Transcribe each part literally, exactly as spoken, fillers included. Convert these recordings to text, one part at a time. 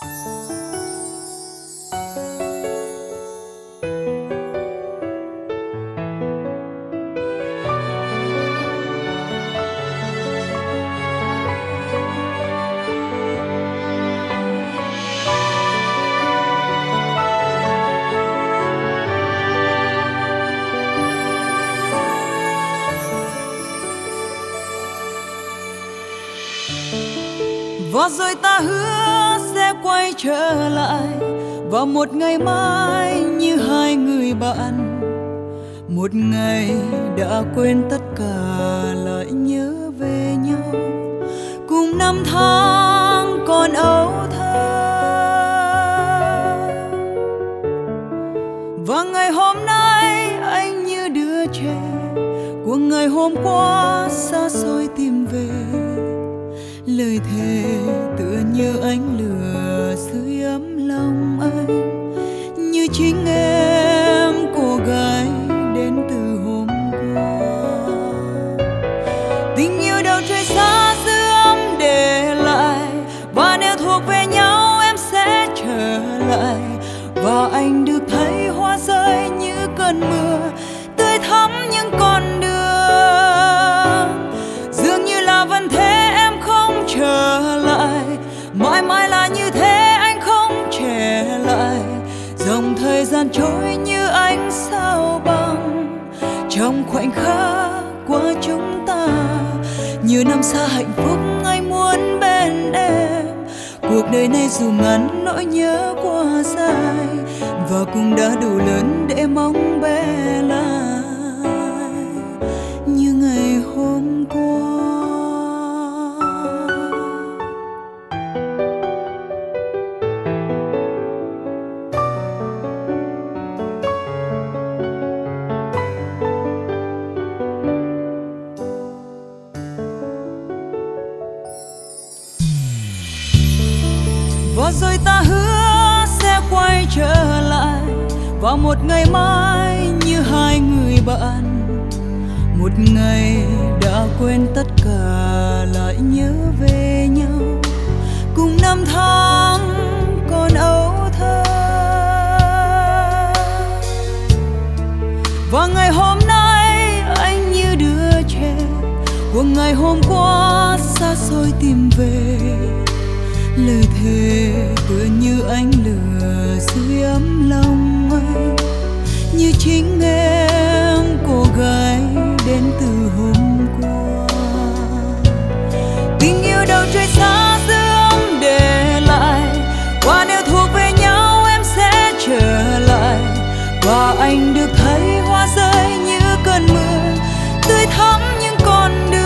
Và rồi ta hứa sẽ quay trở lại vào một ngày mai như hai người bạn. Một ngày đã quên tất cả lại nhớ về nhau, cùng năm tháng còn ấu thơ. Và ngày hôm nay anh như đứa trẻ của ngày hôm qua xa xôi tìm về. Lời thề tựa như ánh lửa sưởi ấm lòng anh, như chính em cô gái đến từ hôm qua. Tình yêu đâu trời xa xưa ấm để lại, và nếu thuộc về nhau em sẽ trở lại. Và anh được thấy hoa rơi như cơn mưa tươi thắm những con đường. Dường như là vẫn thế em không trở lại, mãi mãi là như thế anh không trẻ lại. Dòng thời gian trôi như ánh sao băng trong khoảnh khắc qua chúng ta. Như năm xa hạnh phúc anh muốn bên em. Cuộc đời này dù ngắn nỗi nhớ qua dài, và cũng đã đủ lớn để mong bé lại như ngày hôm qua. Và rồi ta hứa sẽ quay trở lại vào một ngày mai như hai người bạn. Một ngày đã quên tất cả lại nhớ về nhau, cùng năm tháng còn ấu thơ. Và ngày hôm nay anh như đứa trẻ của ngày hôm qua xa xôi tìm về. Lời thề tựa như ánh lửa sưởi ấm lòng anh, như chính em cô gái đến từ hôm qua. Tình yêu đâu trời xa xưa ấm để lại, và nếu thuộc về nhau em sẽ trở lại. Và anh được thấy hoa rơi như cơn mưa tươi thắm những con đường.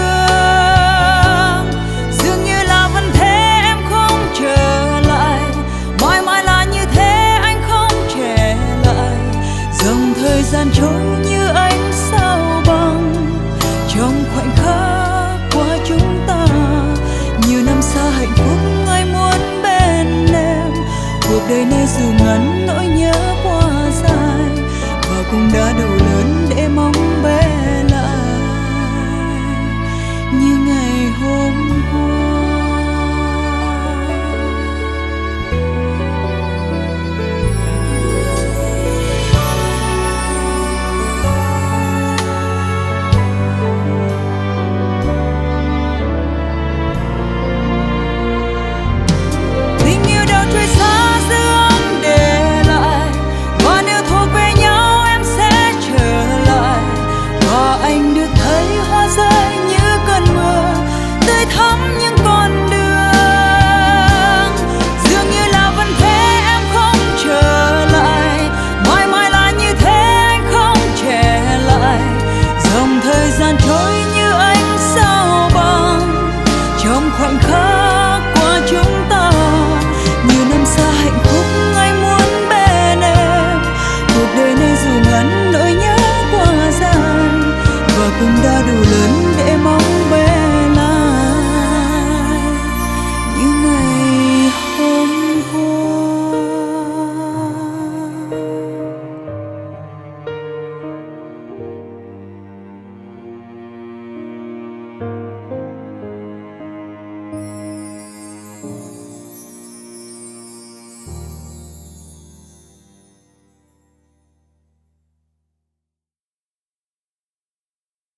Dường như là vẫn thế em không trở lại, mãi mãi là như thế anh không trẻ lại. Dòng thời gian trôi như ánh sao băng trong khoảnh khắc qua chúng ta. Nhiều năm xa hạnh phúc anh muốn bên em. Cuộc đời này dù ngắn nỗi nhớ qua dài, và cũng đã đủ